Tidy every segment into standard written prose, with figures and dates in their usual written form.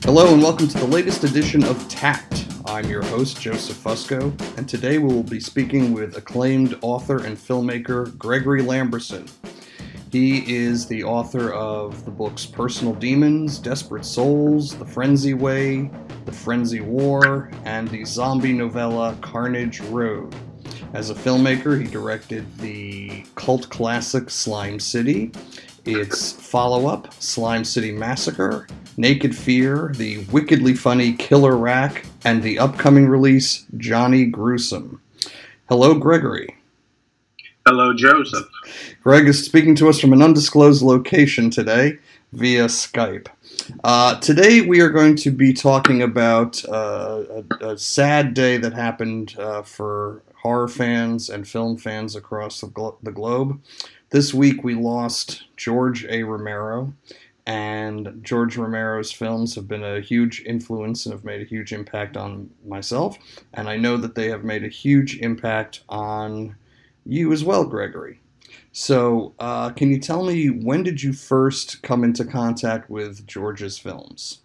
Hello and welcome to the latest edition of Tapped. I'm your host, Joseph Fusco, and today we will be speaking with acclaimed author and filmmaker Gregory Lamberson. He is the author of the books Personal Demons, Desperate Souls, The Frenzy Way, The Frenzy War, and the zombie novella Carnage Road. As a filmmaker, he directed the cult classic Slime City, its follow-up, Slime City Massacre, Naked Fear, the wickedly funny Killer Rack, and the upcoming release, Johnny Gruesome. Hello, Gregory. Hello, Joseph. Greg is speaking to us from an undisclosed location today via Skype. Today we are going to be talking about a sad day that happened for horror fans and film fans across the globe. This week we lost George A. Romero, and George Romero's films have been a huge influence and have made a huge impact on myself, and I know that they have made a huge impact on you as well, Gregory. So, can you tell me, when did you first come into contact with George's films?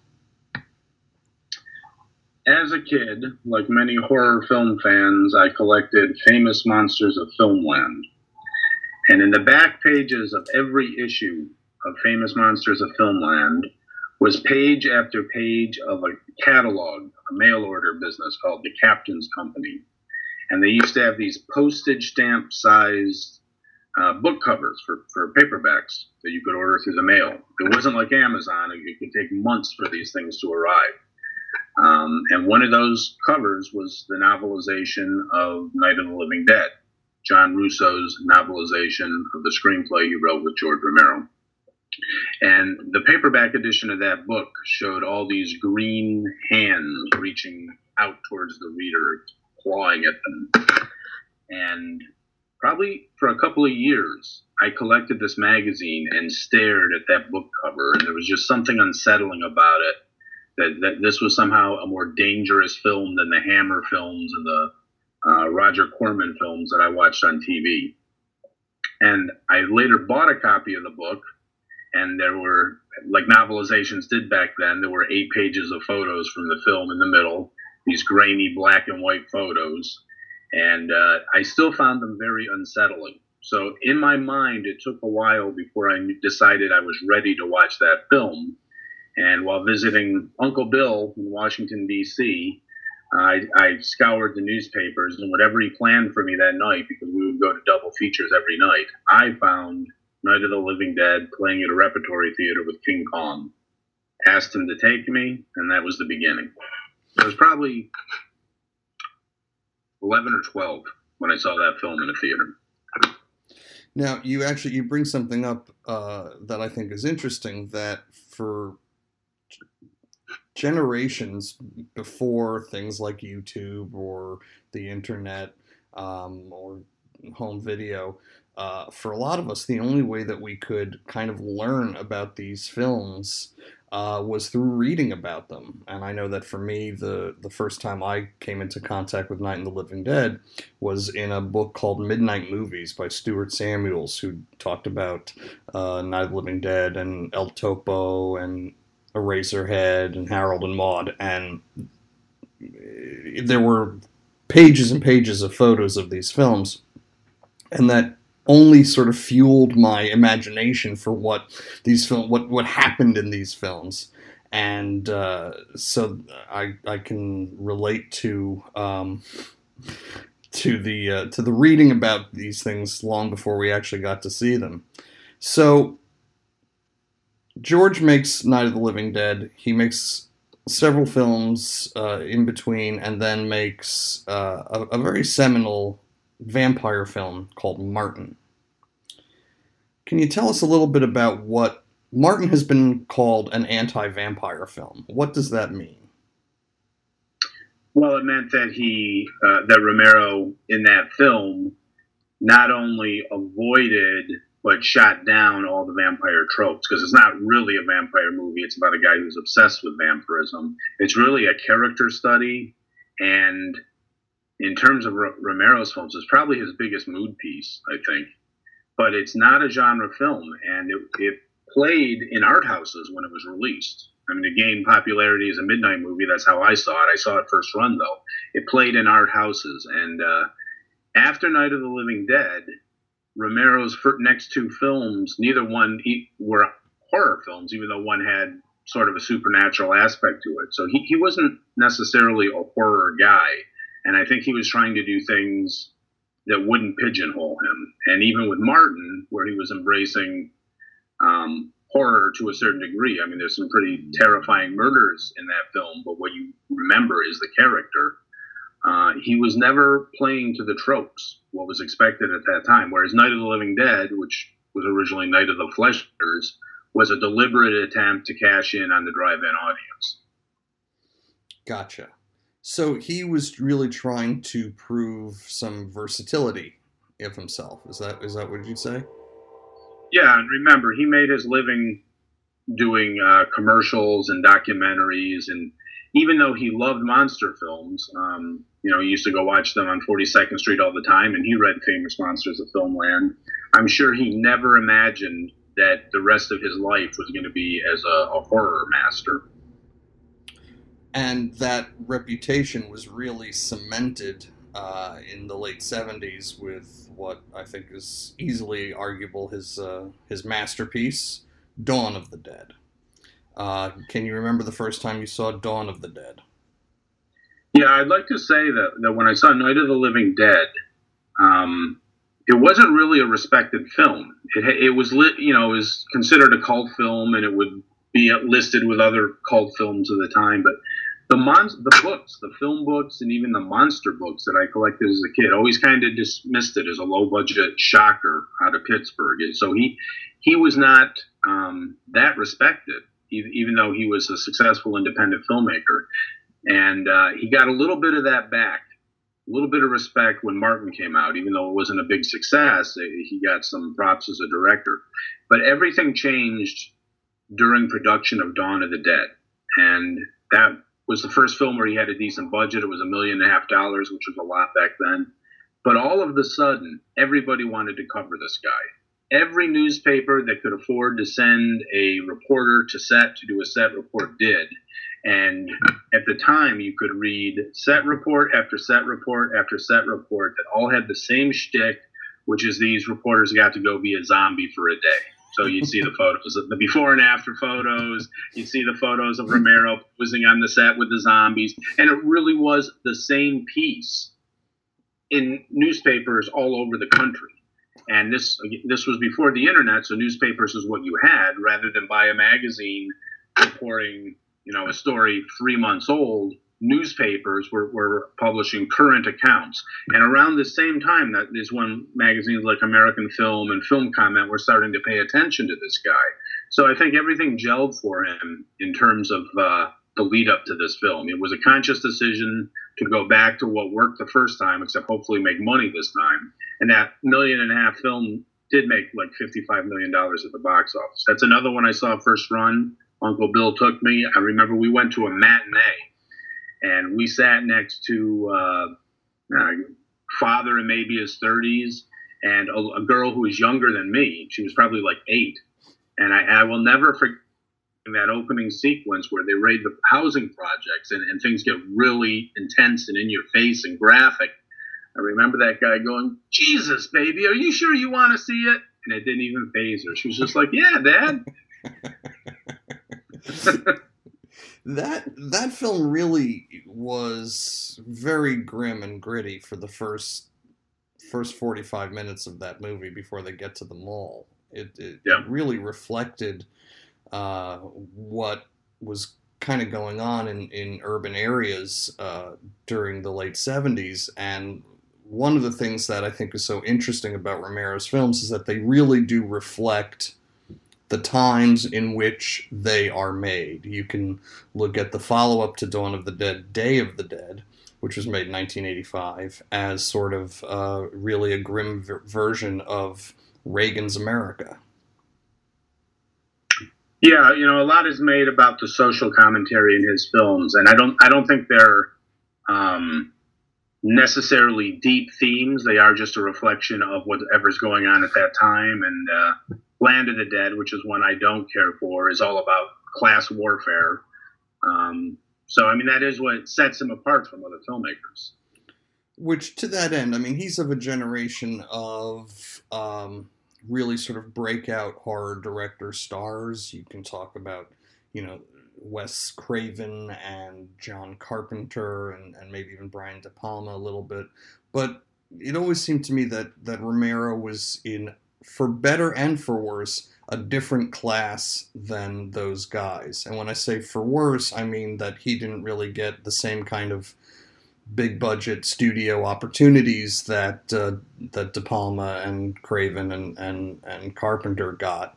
As a kid, like many horror film fans, I collected Famous Monsters of Filmland. And in the back pages of every issue of Famous Monsters of Filmland was page after page of a catalog, a mail order business called the Captain's Company. And they used to have these postage stamp sized book covers for paperbacks that you could order through the mail. It wasn't like Amazon. It could take months for these things to arrive. And one of those covers was the novelization of Night of the Living Dead, John Russo's novelization of the screenplay he wrote with George Romero. And the paperback edition of that book showed all these green hands reaching out towards the reader, clawing at them. And probably for a couple of years, I collected this magazine and stared at that book cover, and there was just something unsettling about it, that this was somehow a more dangerous film than the Hammer films and the Roger Corman films that I watched on TV. And I later bought a copy of the book, and there were, like novelizations did back then, there were 8 pages of photos from the film in the middle, these grainy black and white photos, and I still found them very unsettling. So in my mind, it took a while before I decided I was ready to watch that film. And while visiting Uncle Bill in Washington, D.C., I scoured the newspapers, and whatever he planned for me that night, because we would go to double features every night, I found Night of the Living Dead playing at a repertory theater with King Kong. Asked him to take me, and that was the beginning. I was probably 11 or 12 when I saw that film in a theater. Now, you bring something up that I think is interesting, that for generations before things like YouTube or the internet or home video, for a lot of us, the only way that we could kind of learn about these films was through reading about them. And I know that for me, the first time I came into contact with Night of the Living Dead was in a book called Midnight Movies by Stuart Samuels, who talked about Night of the Living Dead and El Topo and Eraserhead and Harold and Maude. And there were pages and pages of photos of these films, and that only sort of fueled my imagination for what happened in these films. And so I can relate to the reading about these things long before we actually got to see them. So George makes Night of the Living Dead. He makes several films in between, and then makes a very seminal vampire film called Martin. Can you tell us a little bit about what Martin has been called? An anti-vampire film. What does that mean? Well, it meant that that Romero in that film not only avoided but shot down all the vampire tropes, because it's not really a vampire movie. It's about a guy who's obsessed with vampirism. It's really a character study, and in terms of Romero's films, it's probably his biggest mood piece, I think. But it's not a genre film, and it played in art houses when it was released. I mean, it gained popularity as a midnight movie. That's how I saw it. I saw it first run, though. It played in art houses. And after Night of the Living Dead, Romero's next two films, neither one were horror films, even though one had sort of a supernatural aspect to it. So he wasn't necessarily a horror guy. And I think he was trying to do things that wouldn't pigeonhole him. And even with Martin, where he was embracing horror to a certain degree. I mean, there's some pretty terrifying murders in that film, but what you remember is the character. He was never playing to the tropes, what was expected at that time. Whereas Night of the Living Dead, which was originally Night of the Flesh Eaters, was a deliberate attempt to cash in on the drive-in audience. Gotcha. So he was really trying to prove some versatility of himself. Is that what you'd say? Yeah, and remember, he made his living doing commercials and documentaries, and even though he loved monster films, he used to go watch them on 42nd Street all the time, and he read Famous Monsters of Filmland. I'm sure he never imagined that the rest of his life was going to be as a horror master. And that reputation was really cemented in the late 70s with what I think is easily arguable his masterpiece, Dawn of the Dead. Can you remember the first time you saw Dawn of the Dead? Yeah, I'd like to say that when I saw Night of the Living Dead, it wasn't really a respected film. It was considered a cult film, and it would be listed with other cult films of the time. But the books, the film books, and even the monster books that I collected as a kid, always kind of dismissed it as a low-budget shocker out of Pittsburgh. And so he was not that respected, even though he was a successful independent filmmaker. And he got a little bit of that back, a little bit of respect when Martin came out, even though it wasn't a big success. He got some props as a director. But everything changed during production of Dawn of the Dead. And that was the first film where he had a decent budget. It was $1.5 million, which was a lot back then. But all of a sudden, everybody wanted to cover this guy. Every newspaper that could afford to send a reporter to set to do a set report did. And at the time, you could read set report after set report after set report that all had the same shtick, which is these reporters got to go be a zombie for a day. So you'd see the photos, the before and after photos. You'd see the photos of Romero posing on the set with the zombies. And it really was the same piece in newspapers all over the country. And this was before the internet, so newspapers is what you had, rather than buy a magazine reporting, a story 3 months old. Newspapers were publishing current accounts. And around the same time, that is when magazines like American Film and Film Comment were starting to pay attention to this guy. So I think everything gelled for him in terms of the lead up to this film. It was a conscious decision to go back to what worked the first time, except hopefully make money this time. And that $1.5 million film did make like $55 million at the box office. That's another one I saw first run. Uncle Bill took me. I remember we went to a matinee. And we sat next to father in maybe his 30s and a girl who was younger than me. She was probably like 8. And I will never forget that opening sequence where they raid the housing projects and things get really intense and in your face and graphic. I remember that guy going, "Jesus, baby, are you sure you want to see it?" And it didn't even faze her. She was just like, "Yeah, Dad." That film really was very grim and gritty for the first 45 minutes of that movie before they get to the mall. It really reflected what was kind of going on in urban areas during the late 70s. And one of the things that I think is so interesting about Romero's films is that they really do reflect the times in which they are made. You can look at the follow-up to Dawn of the Dead, Day of the Dead, which was made in 1985, as sort of really a grim version of Reagan's America. Yeah, a lot is made about the social commentary in his films, and I don't think they're necessarily deep themes. They are just a reflection of whatever's going on at that time. And Land of the Dead, which is one I don't care for, is all about class warfare. So, I mean, that is what sets him apart from other filmmakers. Which, to that end, I mean, he's of a generation of really sort of breakout horror director stars. You can talk about, you know, Wes Craven and John Carpenter and maybe even Brian De Palma a little bit. But it always seemed to me that Romero was in, for better and for worse, a different class than those guys. And when I say for worse, I mean that he didn't really get the same kind of big budget studio opportunities that that De Palma and Craven and Carpenter got.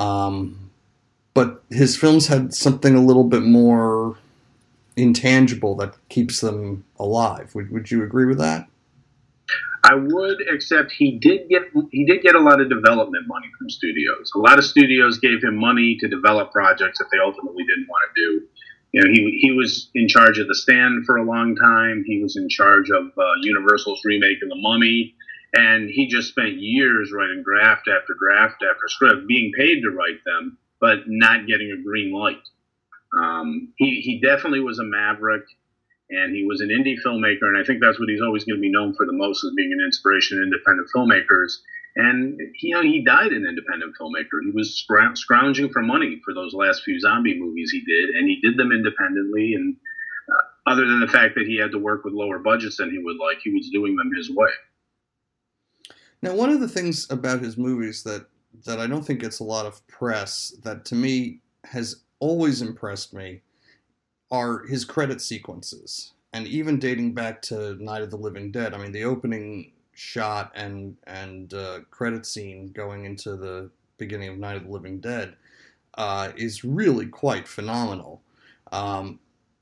But his films had something a little bit more intangible that keeps them alive. Would you agree with that? I would, except he did get a lot of development money from studios. A lot of studios gave him money to develop projects that they ultimately didn't want to do. You know, he was in charge of The Stand for a long time. He was in charge of Universal's remake of The Mummy, and he just spent years writing draft after draft after script, being paid to write them, but not getting a green light. He definitely was a maverick. And he was an indie filmmaker, and I think that's what he's always going to be known for the most, as being an inspiration to independent filmmakers. And he died an independent filmmaker. He was scrounging for money for those last few zombie movies he did, and he did them independently. And other than the fact that he had to work with lower budgets than he would like, he was doing them his way. Now, one of the things about his movies that I don't think gets a lot of press, that to me has always impressed me, are his credit sequences. And even dating back to Night of the Living Dead, I mean, the opening shot and credit scene going into the beginning of Night of the Living Dead is really quite phenomenal. I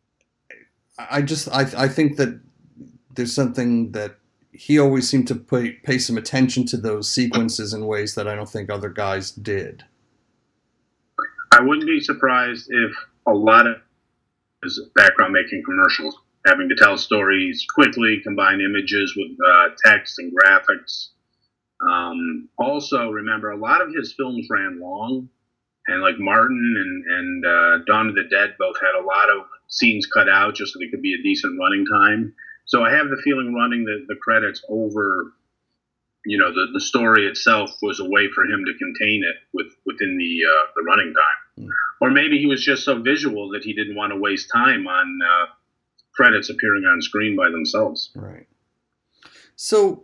think that there's something that he always seemed to pay some attention to those sequences in ways that I don't think other guys did. I wouldn't be surprised if a lot of his background making commercials, having to tell stories quickly, combine images with text and graphics. Also, remember, a lot of his films ran long, and like Martin and Dawn of the Dead both had a lot of scenes cut out just so they could be a decent running time. So I have the feeling running the credits over, the story itself was a way for him to contain it within the running time. Mm. Or maybe he was just so visual that he didn't want to waste time on credits appearing on screen by themselves. Right. So,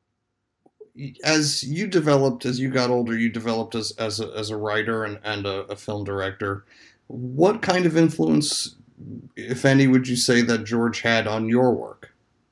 as you got older, you developed as a writer and a film director. What kind of influence, if any, would you say that George had on your work?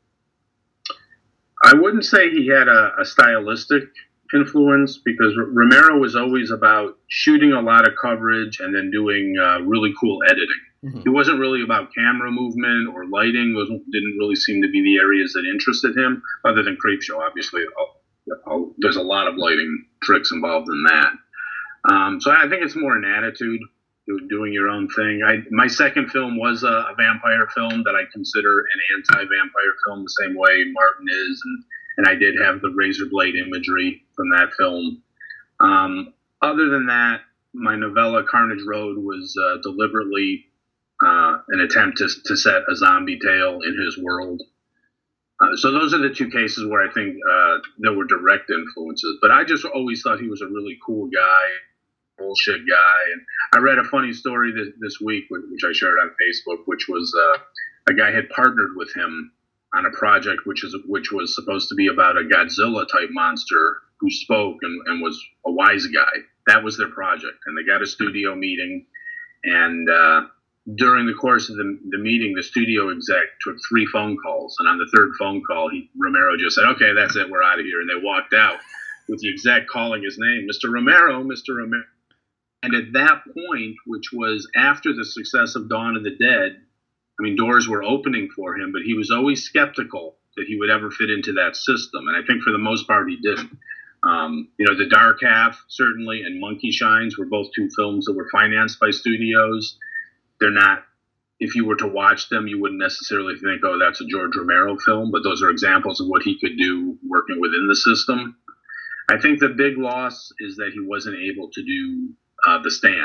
I wouldn't say he had a stylistic influence, because Romero was always about shooting a lot of coverage and then doing really cool editing. Mm-hmm. He wasn't really about camera movement or lighting. Didn't really seem to be the areas that interested him, other than Creepshow, obviously. There's a lot of lighting tricks involved in that. So I think it's more an attitude, doing your own thing. My second film was a vampire film that I consider an anti-vampire film, the same way Martin is, and I did have the razor blade imagery from that film. Other than that, my novella Carnage Road was deliberately an attempt to set a zombie tale in his world. So those are the two cases where I think there were direct influences. But I just always thought he was a really cool guy, bullshit guy. And I read a funny story this week, which I shared on Facebook, which was a guy had partnered with him on a project which was supposed to be about a Godzilla type monster who spoke and was a wise guy. That was their project, and they got a studio meeting, and during the course of the meeting, the studio exec took 3 phone calls, and on the 3rd phone call, Romero just said, "Okay, that's it, we're out of here," and they walked out with the exec calling his name, Mr. Romero, Mr. Romero. And at that point, which was after the success of Dawn of the Dead, I mean, doors were opening for him, but he was always skeptical that he would ever fit into that system. And I think for the most part, he didn't. The Dark Half, certainly, and Monkey Shines were both 2 films that were financed by studios. They're not, if you were to watch them, you wouldn't necessarily think, oh, that's a George Romero film, but those are examples of what he could do working within the system. I think the big loss is that he wasn't able to do The Stand.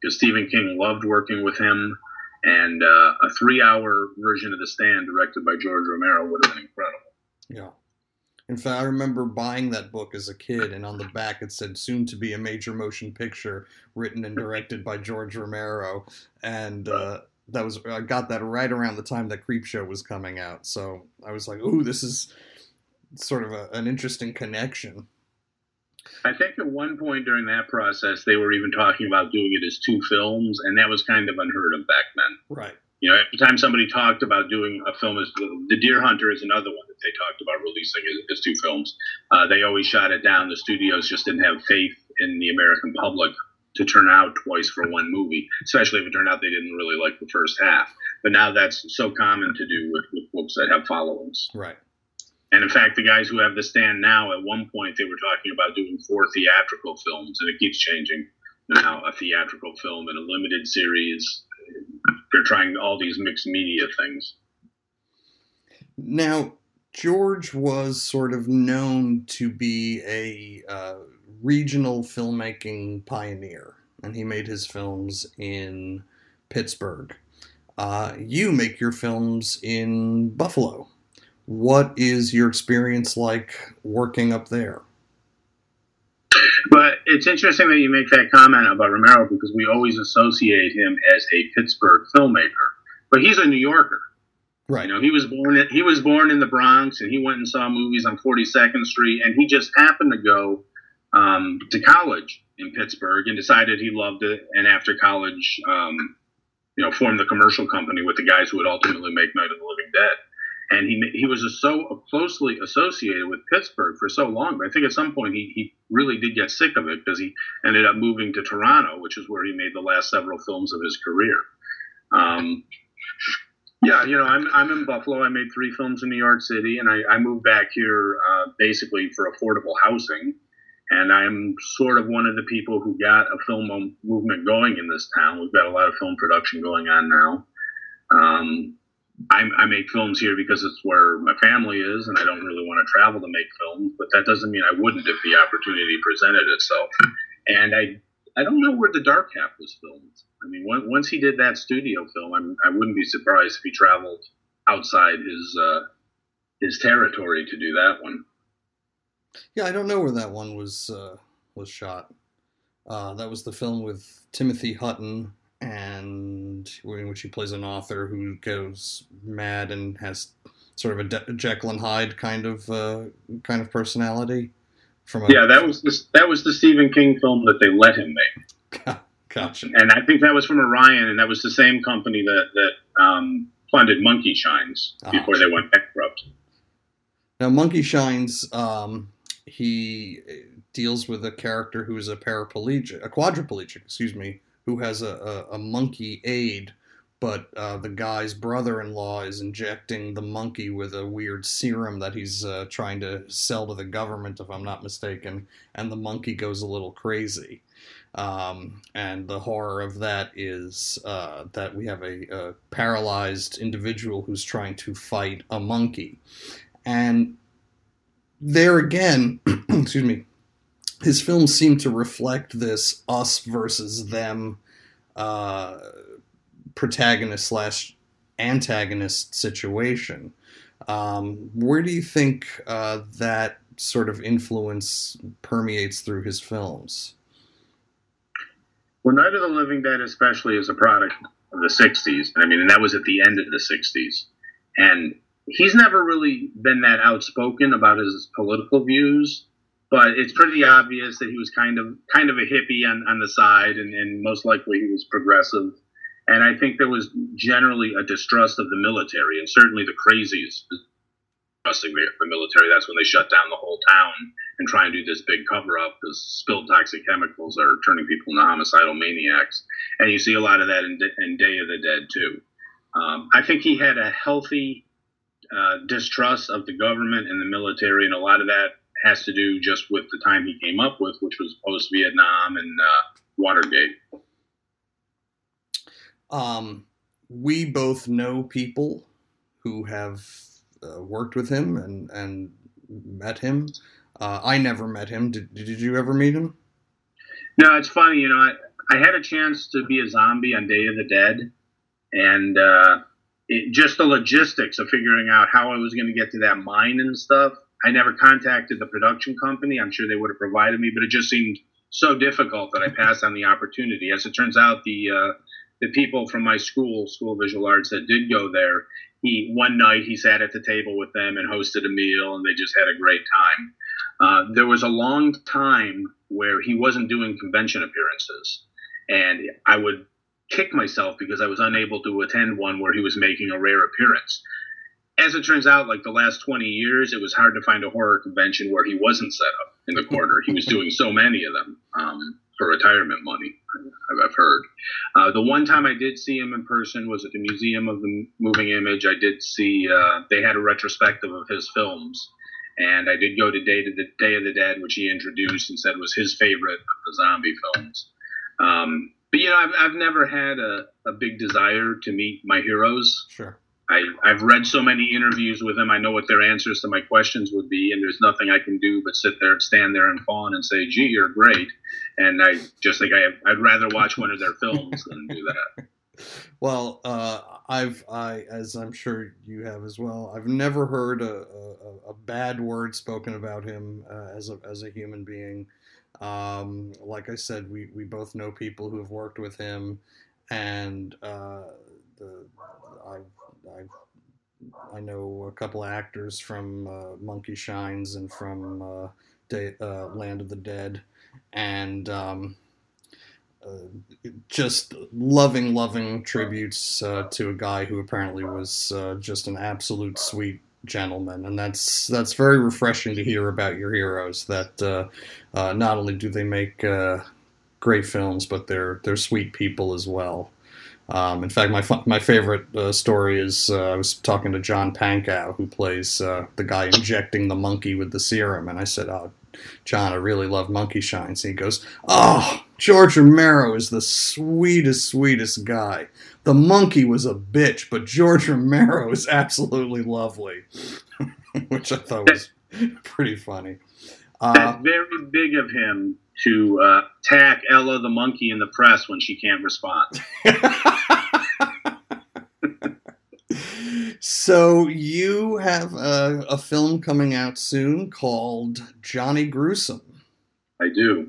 because Stephen King loved working with him, and a 3-hour version of The Stand directed by George Romero would have been incredible. Yeah. In fact, I remember buying that book as a kid, and on the back it said "soon to be a major motion picture, written and directed by George Romero," and I got that right around the time that Creepshow was coming out. So I was like, "Ooh, this is sort of an interesting connection." I think at one point during that process, they were even talking about doing it as 2 films, and that was kind of unheard of back then. Right. You know, every time somebody talked about doing a film as The Deer Hunter is another one that they talked about releasing as 2 films. They always shot it down. The studios just didn't have faith in the American public to turn out twice for one movie, especially if it turned out they didn't really like the first half. But now that's so common to do with books that have followings. Right. And in fact, the guys who have The Stand now, at one point they were talking about doing 4 theatrical films, and it keeps changing. Now a theatrical film and a limited series. They're trying all these mixed media things. Now, George was sort of known to be a regional filmmaking pioneer, and he made his films in Pittsburgh. You make your films in Buffalo. What is your experience like working up there? But it's interesting that you make that comment about Romero, because we always associate him as a Pittsburgh filmmaker, but he's a New Yorker. Right. You know, he was born in the Bronx, and he went and saw movies on 42nd Street, and he just happened to go to college in Pittsburgh and decided he loved it. And after college, formed the commercial company with the guys who would ultimately make Night of the Living Dead. And he was so closely associated with Pittsburgh for so long. But I think at some point he really did get sick of it, because he ended up moving to Toronto, which is where he made the last several films of his career. I'm in Buffalo. I made 3 films in New York City, and I moved back here basically for affordable housing. And I'm sort of one of the people who got a film movement going in this town. We've got a lot of film production going on now. I make films here because it's where my family is, and I don't really want to travel to make films, but that doesn't mean I wouldn't if the opportunity presented itself. And I don't know where The Dark Half was filmed. I mean, once he did that studio film, I wouldn't be surprised if he traveled outside his territory to do that one. Yeah, I don't know where that one was shot. That was the film with Timothy Hutton, and in which he plays an author who goes mad and has sort of a Jekyll and Hyde kind of personality. That was the Stephen King film that they let him make. Gotcha. And I think that was from Orion, and that was the same company that funded Monkey Shines before they went bankrupt. Now, Monkey Shines, he deals with a character who is a quadriplegic, who has a monkey aid, but the guy's brother-in-law is injecting the monkey with a weird serum that he's trying to sell to the government, if I'm not mistaken, and the monkey goes a little crazy. And the horror of that is that we have a paralyzed individual who's trying to fight a monkey. And there again, excuse me, his films seem to reflect this us versus them protagonist / antagonist situation. Where do you think that sort of influence permeates through his films? Well, Night of the Living Dead especially is a product of the 60s. And that was at the end of the 60s. And he's never really been that outspoken about his political views, but it's pretty obvious that he was kind of a hippie on the side, and most likely he was progressive. And I think there was generally a distrust of the military, and certainly the crazies distrusting the military. That's when they shut down the whole town and try and do this big cover-up, because spilled toxic chemicals are turning people into homicidal maniacs. And you see a lot of that in Day of the Dead, too. I think he had a healthy distrust of the government and the military, and a lot of that has to do just with the time he came up with, which was post-Vietnam and Watergate. We both know people who have worked with him and met him. I never met him. Did you ever meet him? No, it's funny. I had a chance to be a zombie on Day of the Dead, and just the logistics of figuring out how I was going to get to that mine and stuff. I never contacted the production company. I'm sure they would have provided me, but it just seemed so difficult that I passed on the opportunity. As it turns out, the people from my school of visual arts that did go there, one night he sat at the table with them and hosted a meal, and they just had a great time. There was a long time where he wasn't doing convention appearances, and I would kick myself because I was unable to attend one where he was making a rare appearance. As it turns out, like the last 20 years, it was hard to find a horror convention where he wasn't set up in the corner. He was doing so many of them for retirement money, I've heard. The one time I did see him in person was at the Museum of the Moving Image. I did see, they had a retrospective of his films. And I did go to Day of the Dead, which he introduced and said was his favorite of the zombie films. But, you know, I've never had a big desire to meet my heroes. Sure. I've read so many interviews with them. I know what their answers to my questions would be, and there's nothing I can do but stand there and fawn and say, gee, you're great. And I just think I'd rather watch one of their films than do that. Well, as I'm sure you have as well, I've never heard a bad word spoken about him as a human being. Like I said, we both know people who have worked with him, and I know a couple of actors from Monkey Shines and from Land of the Dead, and just loving tributes to a guy who apparently was just an absolute sweet gentleman, and that's very refreshing to hear about your heroes. That not only do they make great films, but they're sweet people as well. In fact, my favorite story is I was talking to John Pankow, who plays the guy injecting the monkey with the serum, and I said, "Oh, John, I really love Monkey Shines." And he goes, "Oh, George Romero is the sweetest guy. The monkey was a bitch, but George Romero is absolutely lovely," which I thought was pretty funny. That's very big of him to tack Ella the monkey in the press when she can't respond. So you have a film coming out soon called Johnny Gruesome. I do.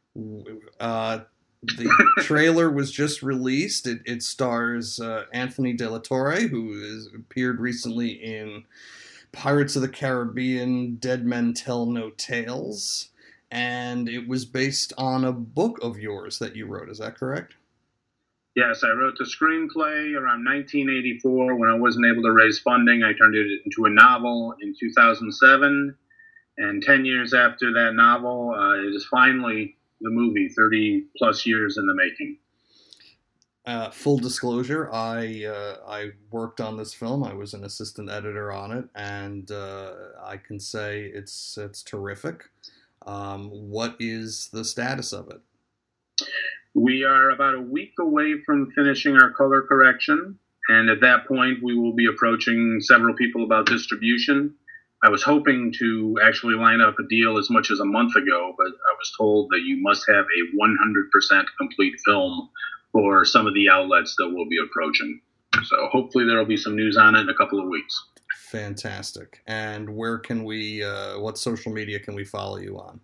The trailer was just released. It stars Anthony De La Torre, who has appeared recently in Pirates of the Caribbean, Dead Men Tell No Tales, and it was based on a book of yours that you wrote. Is that correct? Yes, I wrote the screenplay around 1984. When I wasn't able to raise funding, I turned it into a novel in 2007, and 10 years after that novel, it is finally the movie, 30 plus years in the making. Full disclosure, I worked on this film. I was an assistant editor on it, and I can say it's terrific. What is the status of it? We are about a week away from finishing our color correction, and at that point, we will be approaching several people about distribution. I was hoping to actually line up a deal as much as a month ago, but I was told that you must have a 100% complete film for some of the outlets that we'll be approaching. So hopefully there will be some news on it in a couple of weeks. Fantastic. And where can we, what social media can we follow you on?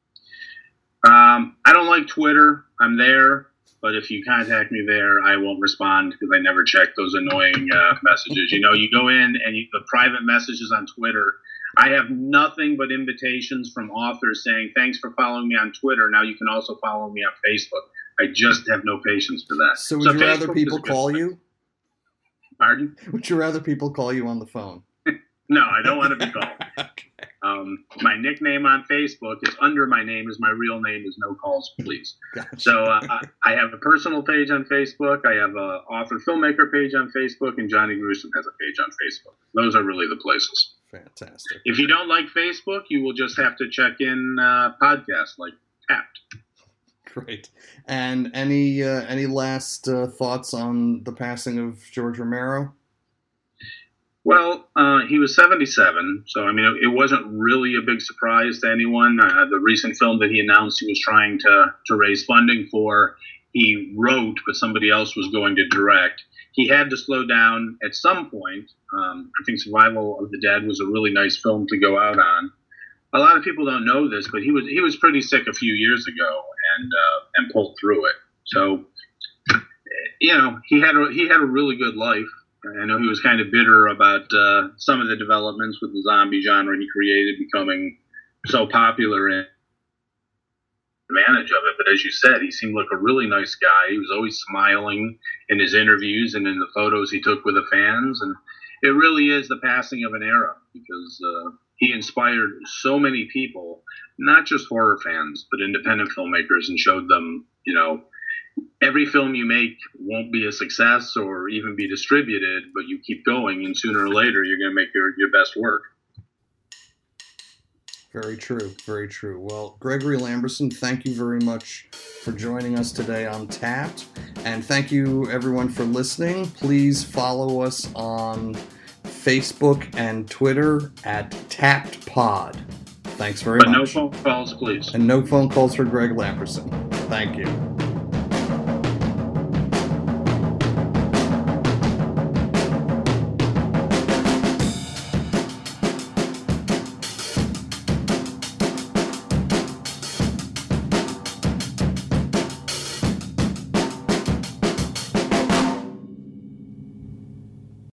I don't like Twitter. I'm there, but if you contact me there, I won't respond because I never check those annoying messages. You know, you go in and the private messages on Twitter, I have nothing but invitations from authors saying, thanks for following me on Twitter. Now you can also follow me on Facebook. I just have no patience for that. So would you rather people call you? Pardon? Would you rather people call you on the phone? No, I don't want to be called. Okay. My nickname on Facebook is under my name is my real name is No Calls Please. Gotcha. So I have a personal page on Facebook. I have an author filmmaker page on Facebook, and Johnny Gruesome has a page on Facebook. Those are really the places. Fantastic. If you don't like Facebook, you will just have to check in podcasts like Tapped. Great. And any last thoughts on the passing of George Romero? Well, he was 77, so I mean, it wasn't really a big surprise to anyone. The recent film that he announced he was trying to raise funding for, he wrote, but somebody else was going to direct. He had to slow down at some point. I think Survival of the Dead was a really nice film to go out on. A lot of people don't know this, but he was pretty sick a few years ago and pulled through it. So, you know, he had a really good life. I know he was kind of bitter about some of the developments with the zombie genre he created becoming so popular and advantage of it. But as you said, he seemed like a really nice guy. He was always smiling in his interviews and in the photos he took with the fans. And it really is the passing of an era, because he inspired so many people, not just horror fans, but independent filmmakers, and showed them, you know, every film you make won't be a success or even be distributed, but you keep going, and sooner or later you're going to make your best work. Very true. Very true. Well, Gregory Lamberson, thank you very much for joining us today on Tapped. And thank you, everyone, for listening. Please follow us on Facebook and Twitter at Tapped Pod. Thanks very much. But no phone calls, please. And no phone calls for Greg Lamberson. Thank you.